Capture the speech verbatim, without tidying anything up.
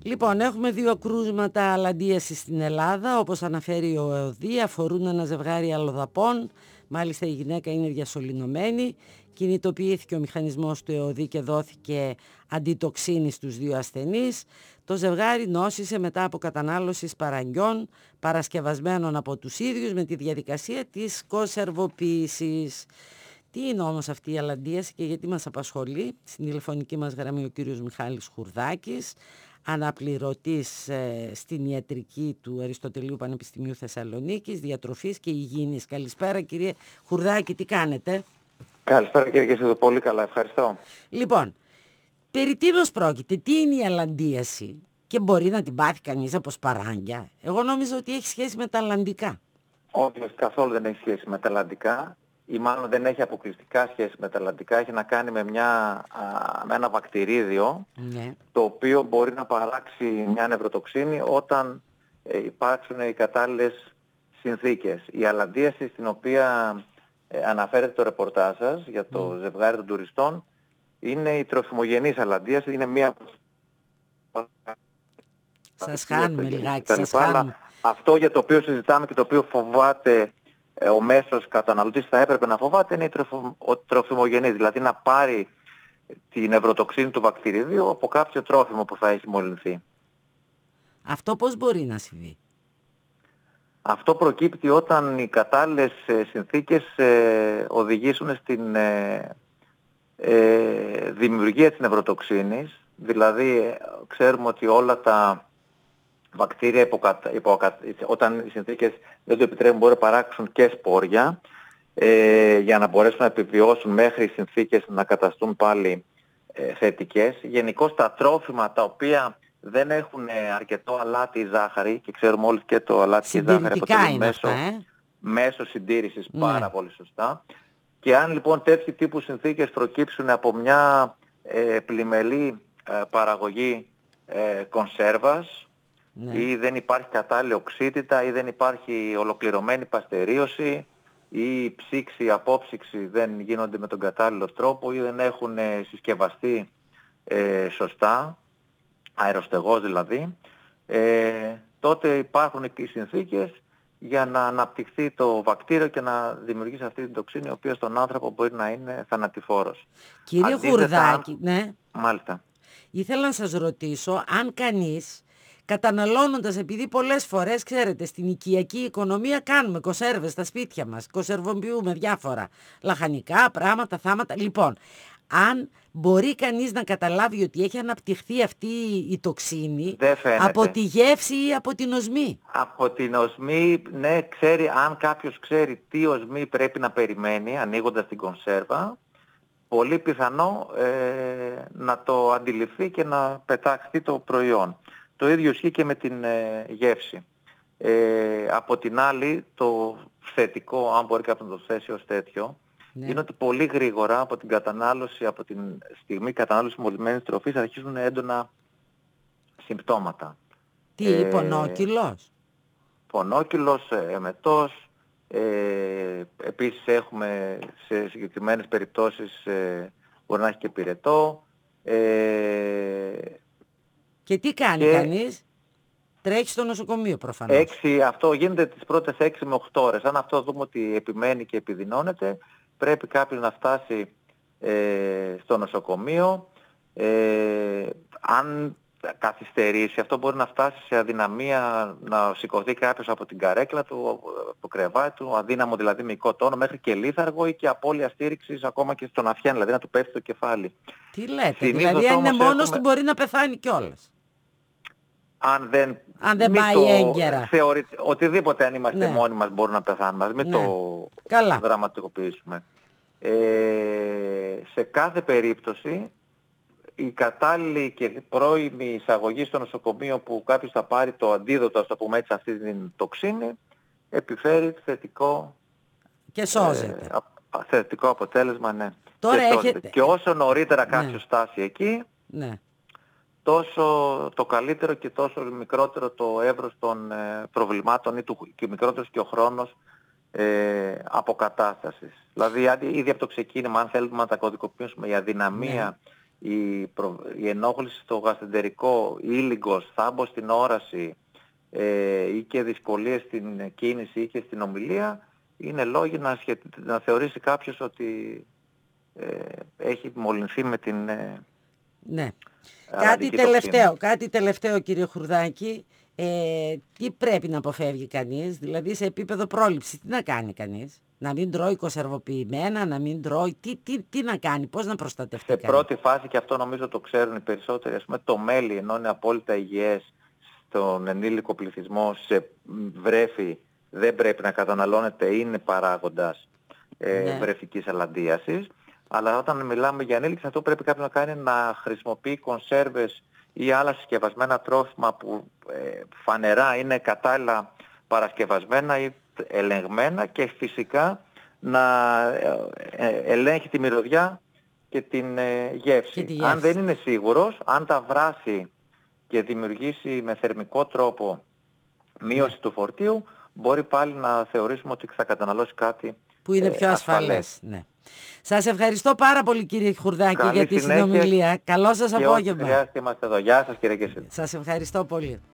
Λοιπόν, έχουμε δύο κρούσματα αλλαντίασης στην Ελλάδα, όπως αναφέρει ο ΕΟΔΗ, αφορούν ένα ζευγάρι αλλοδαπών. Μάλιστα η γυναίκα είναι διασωληνωμένη. Κινητοποιήθηκε ο μηχανισμός του ΕΟΔΗ και δόθηκε αντιτοξίνη στους δύο ασθενείς. Το ζευγάρι νόσησε μετά από κατανάλωση σπαραγγιών παρασκευασμένων από τους ίδιους με τη διαδικασία της κονσερβοποίησης. Τι είναι όμως αυτή η αλλαντίαση και γιατί μας απασχολεί? Στην τηλεφωνική μας γραμμή ο κύριος Μιχάλης Χουρδάκης, αναπληρωτής ε, στην ιατρική του Αριστοτελείου Πανεπιστημίου Θεσσαλονίκης, διατροφής και υγιεινής. Καλησπέρα κύριε Χουρδάκη, τι κάνετε? Καλησπέρα κύριε Κεσίδου, πολύ καλά, ευχαριστώ. Λοιπόν, περί τίνος πρόκειται, τι είναι η αλλαντίαση και μπορεί να την πάθει κανείς από σπαράγγια? Εγώ νόμιζα ότι έχει σχέση με τα αλλαντικά. Όχι, καθόλου δεν έχει σχέση με τα αλλαντικά ή μάλλον δεν έχει αποκλειστικά σχέση με τα αλλαντικά. Έχει να κάνει με, μια, α, με ένα βακτηρίδιο, ναι, το οποίο μπορεί να παράξει μια νευροτοξίνη όταν ε, υπάρξουν οι κατάλληλες συνθήκες. Η αλλαντίαση στην οποία ε, αναφέρεται το ρεπορτάζ σας για το mm. ζευγάρι των τουριστών είναι η τροφιμογενής αλλαντίαση, είναι μία... Σας χάνουμε λιγάκι, σας χάνουμε. Αυτό για το οποίο συζητάμε και το οποίο φοβάται ε, ο μέσος καταναλωτής, θα έπρεπε να φοβάται, είναι η τροφο, ο τροφιμογενής, δηλαδή να πάρει την νευροτοξίνη του βακτηριδίου από κάποιο τρόφιμο που θα έχει μολυνθεί. Αυτό πώς μπορεί να συμβεί? Αυτό προκύπτει όταν οι κατάλληλες ε, συνθήκες ε, οδηγήσουν στην ε, ε, δημιουργία της νευροτοξίνης. Δηλαδή ε, ξέρουμε ότι όλα τα βακτήρια υποκατα... Υποκατα... όταν οι συνθήκες δεν το επιτρέπουν μπορεί να παράξουν και σπόρια ε, για να μπορέσουν να επιβιώσουν μέχρι οι συνθήκες να καταστούν πάλι ε, θετικές. Γενικώς τα τρόφιμα τα οποία δεν έχουν αρκετό αλάτι ή ζάχαρη, και ξέρουμε όλοι και το αλάτι και η ζάχαρη αποτελούν μέσω, ε? μέσω συντήρησης, ναι, πάρα πολύ σωστά. Και αν λοιπόν τέτοιου τύπου συνθήκες προκύψουν από μια ε, πλημελή ε, παραγωγή ε, κονσέρβας, ναι, ή δεν υπάρχει κατάλληλη οξύτητα ή δεν υπάρχει ολοκληρωμένη παστερίωση ή η ψήξη, η απόψυξη δεν γίνονται με τον κατάλληλο τρόπο ή δεν έχουν ε, συσκευαστεί ε, σωστά, αεροστεγός δηλαδή, ε, τότε υπάρχουν και οι συνθήκες για να αναπτυχθεί το βακτήριο και να δημιουργήσει αυτή την τοξίνη, η οποία στον άνθρωπο μπορεί να είναι θανατηφόρος. Κύριε Χουρδάκη, ναι. Μάλιστα. Ήθελα να σας ρωτήσω αν κανείς, καταναλώνοντας, επειδή πολλές φορές, ξέρετε, στην οικιακή οικονομία κάνουμε κονσέρβες στα σπίτια μας, κονσερβοποιούμε διάφορα λαχανικά, πράγματα, θάματα. Λοιπόν, αν μπορεί κανείς να καταλάβει ότι έχει αναπτυχθεί αυτή η τοξίνη από τη γεύση ή από την οσμή? Από την οσμή, ναι, ξέρει, αν κάποιος ξέρει τι οσμή πρέπει να περιμένει ανοίγοντας την κονσέρβα, πολύ πιθανό ε, να το αντιληφθεί και να πεταχθεί το προϊόν. Το ίδιο ισχύει και με την ε, γεύση. Ε, από την άλλη, το θετικό, αν μπορεί κάποιος να το θέσει ως τέτοιο, ναι, είναι ότι πολύ γρήγορα από την κατανάλωση, από την στιγμή κατανάλωσης μολυσμένης τροφής αρχίζουν έντονα συμπτώματα. Τι, ε, πονόκυλος? Πονόκυλος, εμετός, ε, επίσης έχουμε σε συγκεκριμένες περιπτώσεις ε, μπορεί να έχει και πυρετό. Ε, και τι κάνει και... κανείς? Τρέχει στο νοσοκομείο προφανώς. Έξι, αυτό γίνεται τις πρώτες έξι με οκτώ ώρες. Αν αυτό δούμε ότι επιμένει και επιδεινώνεται, πρέπει κάποιος να φτάσει ε, στο νοσοκομείο. Ε, αν καθυστερήσει, αυτό μπορεί να φτάσει σε αδυναμία, να σηκωθεί κάποιος από την καρέκλα του, από το κρεβάτι του, αδύναμο δηλαδή μυϊκό τόνο, μέχρι και λίθαργο ή και απώλεια στήριξης ακόμα και στον αφιάν, δηλαδή να του πέφτει το κεφάλι. Τι λέτε, Συνήθως δηλαδή αν είναι μόνος έχουμε... του μπορεί να πεθάνει κιόλας. Αν δεν, αν δεν πάει το, έγκαιρα. Θεωρεί, οτιδήποτε αν είμαστε, ναι, μόνοι μας μπορούν να πεθάνουν. Ας μην, ναι, το Καλά. δραματικοποιήσουμε. Ε, σε κάθε περίπτωση η κατάλληλη και πρώιμη εισαγωγή στο νοσοκομείο που κάποιος θα πάρει το αντίδοτο, ας το πούμε έτσι, αυτή την τοξίνη, επιφέρει θετικό, και σώζεται. Ε, θετικό αποτέλεσμα, ναι. Τώρα και, έχετε... και όσο νωρίτερα κάποιος, ναι, φτάσει εκεί, ναι, τόσο το καλύτερο και τόσο μικρότερο το εύρος των ε, προβλημάτων ή του, και μικρότερος και ο χρόνος ε, αποκατάστασης. Δηλαδή ήδη από το ξεκίνημα, αν θέλουμε να τα κωδικοποιήσουμε, η αδυναμία, ναι, η, προ... η ενόχληση στο γαστεντερικό, ήλιγκος, θάμπος στην όραση ε, ή και δυσκολίες στην κίνηση ή και στην ομιλία, είναι λόγοι να, σχε... να θεωρήσει κάποιος ότι ε, έχει μολυνθεί με την... Ε, ναι. Κάτι τελευταίο, κάτι τελευταίο κύριε Χουρδάκη, ε, τι πρέπει να αποφεύγει κανείς, δηλαδή σε επίπεδο πρόληψη, τι να κάνει κανείς? Να μην τρώει κονσερβοποιημένα, να μην τρώει, τι, τι, τι να κάνει, πώς να προστατευτεί σε κανείς? πρώτη φάση, και αυτό νομίζω το ξέρουν οι περισσότεροι, ας πούμε, το μέλι, ενώ είναι απόλυτα υγιές στον ενήλικο πληθυσμό, σε βρέφη δεν πρέπει να καταναλώνεται, είναι παράγοντας ε, ναι. βρεφικής αλαντίασης. Αλλά όταν μιλάμε για ενήλικες, αυτό πρέπει κάποιος να κάνει, να χρησιμοποιεί κονσέρβες ή άλλα συσκευασμένα τρόφιμα που ε, φανερά είναι κατάλληλα παρασκευασμένα ή ελεγμένα, και φυσικά να ε, ε, ελέγχει τη μυρωδιά και την ε, γεύση. Και τη γεύση. Αν δεν είναι σίγουρος, αν τα βράσει και δημιουργήσει με θερμικό τρόπο μείωση ναι. του φορτίου, μπορεί πάλι να θεωρήσουμε ότι θα καταναλώσει κάτι που είναι πιο ε, ασφαλές. ασφαλές. Ναι. Σας ευχαριστώ πάρα πολύ κύριε Χουρδάκη. Καλή για τη συνομιλία. Καλό σας απόγευμα. Χρειάζεται, είμαστε εδώ. Γεια σας κύριε Κεσίλ. Σας ευχαριστώ πολύ.